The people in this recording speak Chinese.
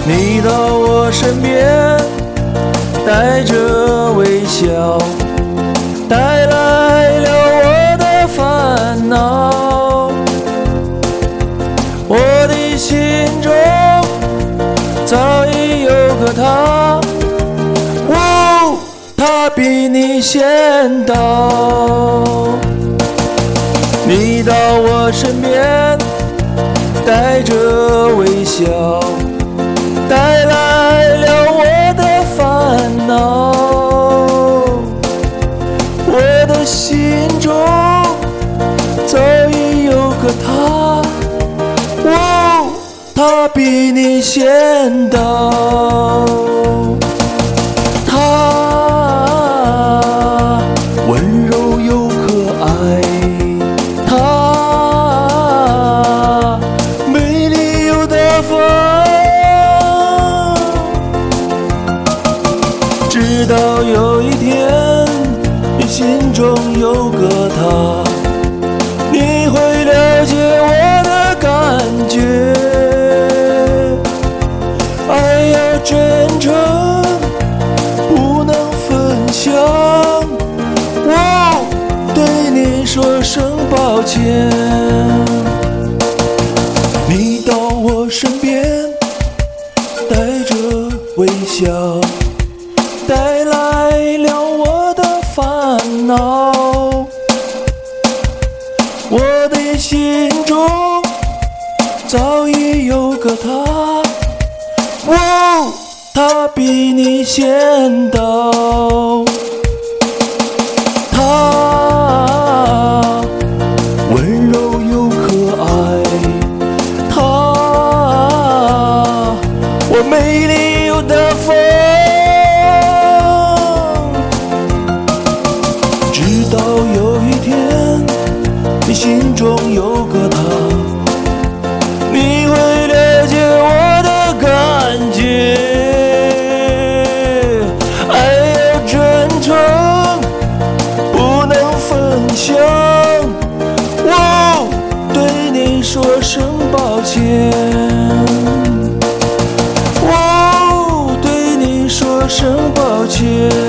你到我身边，带着微笑，带来了我的烦恼。我的心中早已有个他，他比你先到。你到我身边，带着微笑，带来了我的烦恼。我的心中早已有个他，他比你先到。他温柔又可爱，他美丽又大方。直到有一天，你心中有个他，你会了解我的感觉。爱要真诚，不能分享。我对你说声抱歉。你到我身边，带着微笑，带来了我的烦恼。我的心中早已有个他，他比你先到。他温柔又可爱，他我美丽又大方。直到有一天，你心中有个他，你会了解我的感觉。爱要真诚，不能分享。我对你说声抱歉。我对你说声抱歉。